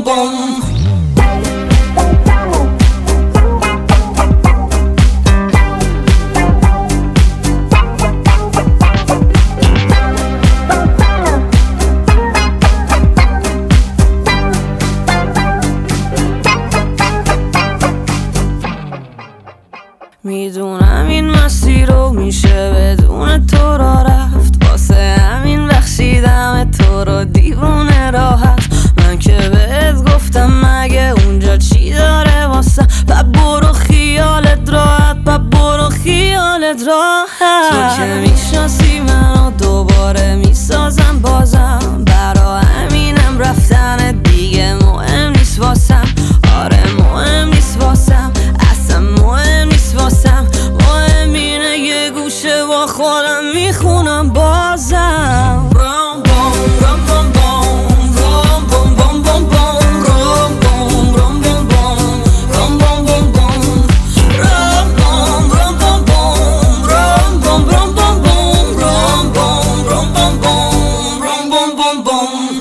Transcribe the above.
بوم. میدونم این مسیر رو میشه بدون تو را رفت، واسه همین بخشیدم تو رو دیوونه راحت. من که بهت گفتم مگه اونجا چی داره واسه، برو خیالت راحت، برو خیالت راحت. تو که میشناسی منو دوباره میسازم بازم، برا همینم رفتن دیگه مهم نیست واسم. آره مهم نیست واسم، اصلا مهم نیست واسم. مهم اینه یه گوشه با خودم میخونم بازم. رام بام رام بام بام رام بام بام بام بام رام بام رام بام بام رام بام بام بام رام بام رام بام بام رام بام رام بام بام رام بام رام بام بام رام بام بام بام.